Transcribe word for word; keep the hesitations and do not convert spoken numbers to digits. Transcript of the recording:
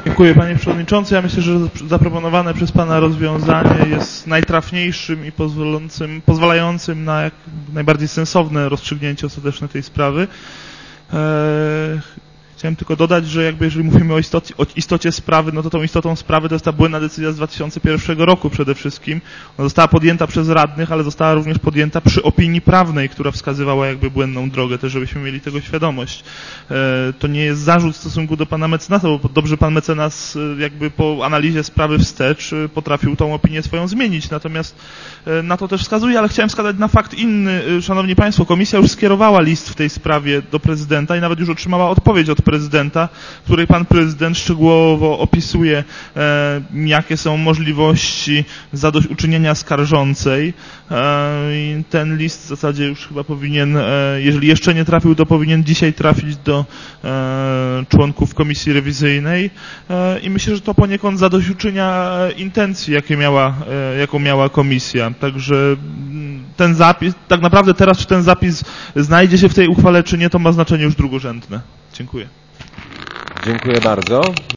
Dziękuję, panie przewodniczący. Ja myślę, że zaproponowane przez pana rozwiązanie jest najtrafniejszym i pozwalającym, pozwalającym na jak najbardziej sensowne rozstrzygnięcie ostateczne tej sprawy. Eee, Chciałem tylko dodać, że jakby jeżeli mówimy o istocie, o istocie sprawy, no to tą istotą sprawy to jest ta błędna decyzja z dwa tysiące pierwszego roku przede wszystkim. Ona została podjęta przez radnych, ale została również podjęta przy opinii prawnej, która wskazywała jakby błędną drogę, też żebyśmy mieli tego świadomość. E, to nie jest zarzut w stosunku do pana mecenasa, bo dobrze pan mecenas jakby po analizie sprawy wstecz potrafił tą opinię swoją zmienić, natomiast e, na to też wskazuje, ale chciałem wskazać na fakt inny. Szanowni państwo, komisja już skierowała list w tej sprawie do prezydenta i nawet już otrzymała odpowiedź od prezydenta, w której pan prezydent szczegółowo opisuje, e, jakie są możliwości zadośćuczynienia skarżącej. E, i ten list w zasadzie już chyba powinien, e, jeżeli jeszcze nie trafił, to powinien dzisiaj trafić do e, członków komisji rewizyjnej e, i myślę, że to poniekąd zadośćuczynia intencji, jakie miała, e, jaką miała komisja. Także ten zapis, tak naprawdę teraz, czy ten zapis znajdzie się w tej uchwale, czy nie, to ma znaczenie już drugorzędne. Dziękuję. Dziękuję bardzo.